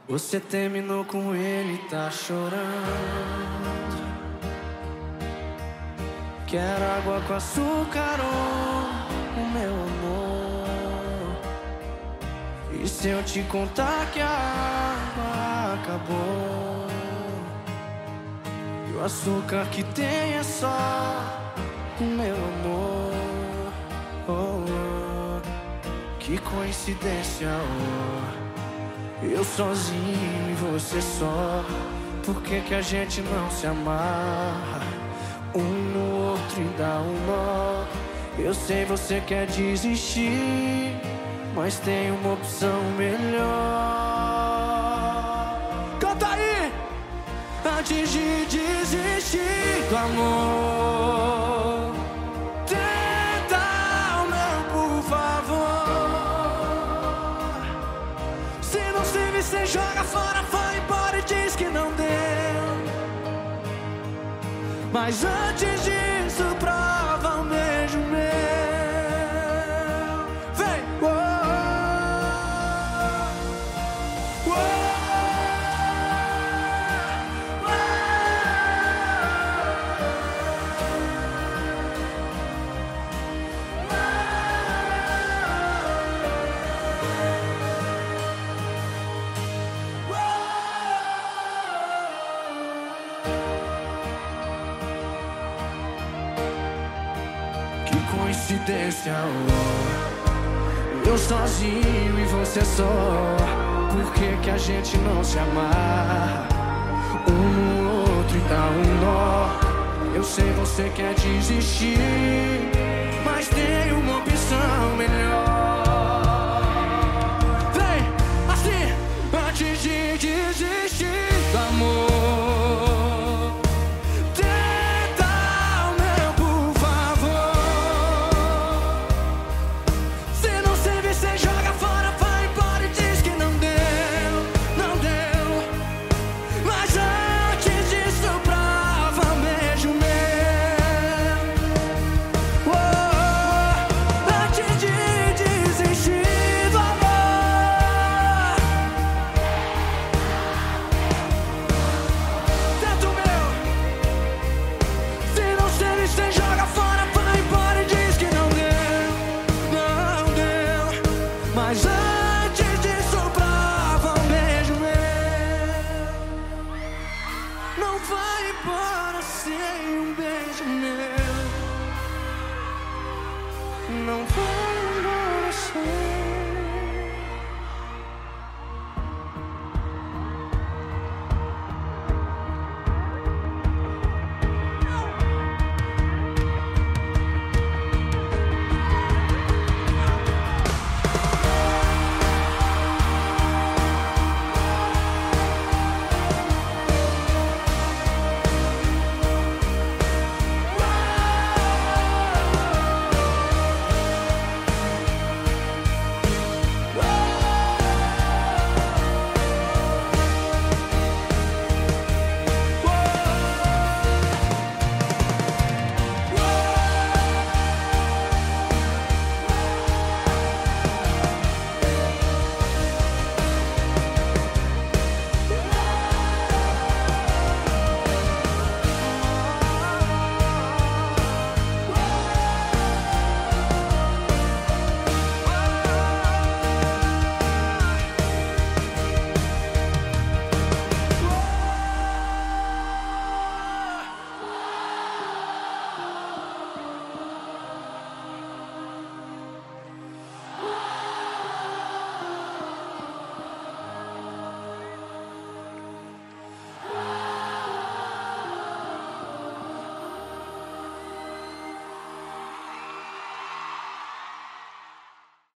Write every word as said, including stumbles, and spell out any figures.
Você terminou com ele e tá chorando. Quero água com açúcar, oh, o meu amor. E se eu te contar que a água acabou e o açúcar que tem é só o meu amor? Oh, oh. Que coincidência, oh. Eu sozinho e você só. Por que que a gente não se amarra um no outro e dá um nó? Eu sei você quer desistir, mas tem uma opção melhor. Canta aí! Antes de desistir do amor, tenta o meu, por favor. Se não serve, você joga fora, vai embora e diz que não deu. Mas antes disso, prova um beijo meu. Vem! Oh, oh, oh, que coincidência, oh. Eu sozinho e você só. Por que que a gente não se amarra um no outro e dá um nó? Eu sei você quer desistir, mas tem uma opção melhor.